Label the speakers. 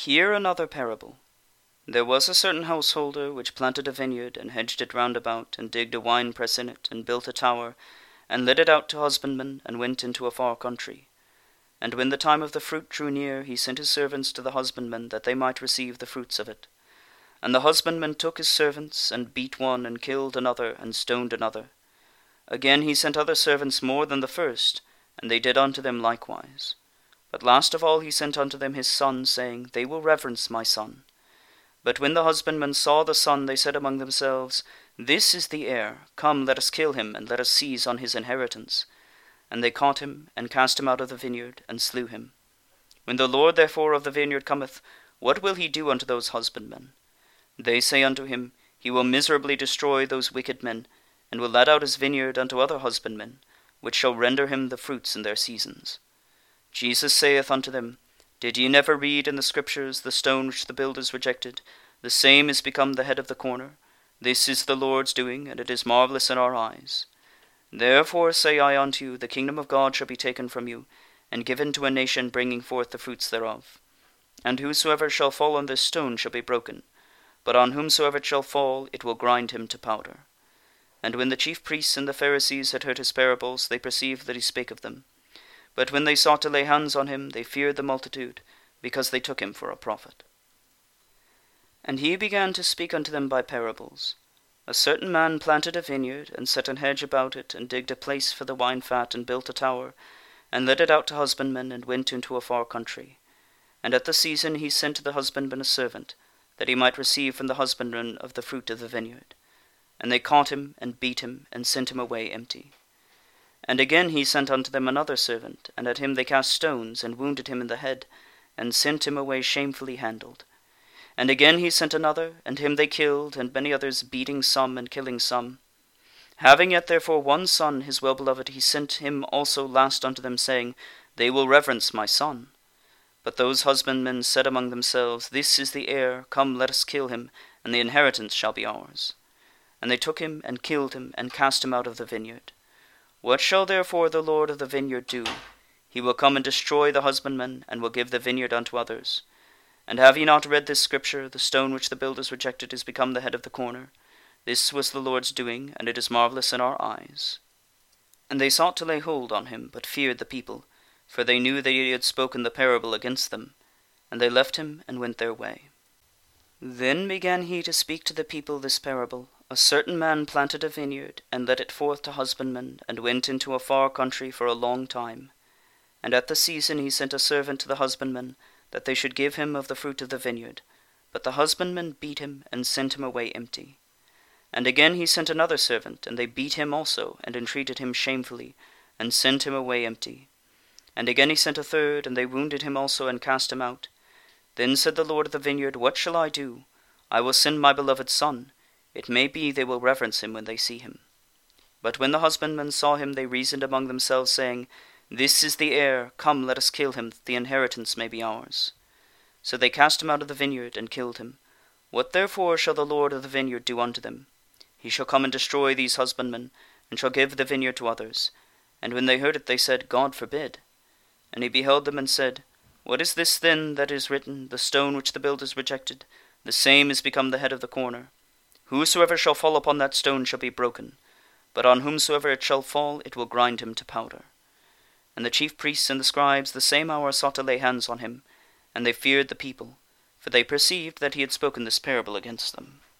Speaker 1: Hear another parable. There was a certain householder which planted a vineyard, and hedged it round about, and digged a winepress in it, and built a tower, and let it out to husbandmen, and went into a far country. And when the time of the fruit drew near, he sent his servants to the husbandmen, that they might receive the fruits of it. And the husbandman took his servants, and beat one, and killed another, and stoned another. Again he sent other servants more than the first, and they did unto them likewise. But last of all he sent unto them his son, saying, They will reverence my son. But when the husbandmen saw the son, they said among themselves, This is the heir, come, let us kill him, and let us seize on his inheritance. And they caught him, and cast him out of the vineyard, and slew him. When the Lord therefore of the vineyard cometh, what will he do unto those husbandmen? They say unto him, He will miserably destroy those wicked men, and will let out his vineyard unto other husbandmen, which shall render him the fruits in their seasons. Jesus saith unto them, Did ye never read in the Scriptures, the stone which the builders rejected, the same is become the head of the corner? This is the Lord's doing, and it is marvellous in our eyes. Therefore say I unto you, the kingdom of God shall be taken from you, and given to a nation bringing forth the fruits thereof. And whosoever shall fall on this stone shall be broken, but on whomsoever it shall fall, it will grind him to powder. And when the chief priests and the Pharisees had heard his parables, they perceived that he spake of them. But when they sought to lay hands on him, they feared the multitude, because they took him for a prophet. And he began to speak unto them by parables. A certain man planted a vineyard, and set an hedge about it, and digged a place for the wine fat, and built a tower, and let it out to husbandmen, and went into a far country. And at the season he sent to the husbandman a servant, that he might receive from the husbandman of the fruit of the vineyard. And they caught him, and beat him, and sent him away empty. And again he sent unto them another servant, and at him they cast stones, and wounded him in the head, and sent him away shamefully handled. And again he sent another, and him they killed, and many others, beating some, and killing some. Having yet therefore one son, his well-beloved, he sent him also last unto them, saying, They will reverence my son. But those husbandmen said among themselves, This is the heir, come, let us kill him, and the inheritance shall be ours. And they took him, and killed him, and cast him out of the vineyard. What shall therefore the Lord of the vineyard do? He will come and destroy the husbandmen, and will give the vineyard unto others. And have ye not read this scripture, The stone which the builders rejected is become the head of the corner? This was the Lord's doing, and it is marvellous in our eyes. And they sought to lay hold on him, but feared the people, for they knew that he had spoken the parable against them. And they left him, and went their way. Then began he to speak to the people this parable. A certain man planted a vineyard, and let it forth to husbandmen, and went into a far country for a long time. And at the season he sent a servant to the husbandmen, that they should give him of the fruit of the vineyard. But the husbandmen beat him, and sent him away empty. And again he sent another servant, and they beat him also, and entreated him shamefully, and sent him away empty. And again he sent a third, and they wounded him also, and cast him out. Then said the Lord of the vineyard, What shall I do? I will send my beloved son. It may be they will reverence him when they see him. But when the husbandmen saw him, they reasoned among themselves, saying, This is the heir, come, let us kill him, that the inheritance may be ours. So they cast him out of the vineyard, and killed him. What therefore shall the Lord of the vineyard do unto them? He shall come and destroy these husbandmen, and shall give the vineyard to others. And when they heard it, they said, God forbid. And he beheld them, and said, What is this then that is written, The stone which the builders rejected, the same is become the head of the corner? Whosoever shall fall upon that stone shall be broken, but on whomsoever it shall fall, it will grind him to powder. And the chief priests and the scribes the same hour sought to lay hands on him, and they feared the people, for they perceived that he had spoken this parable against them.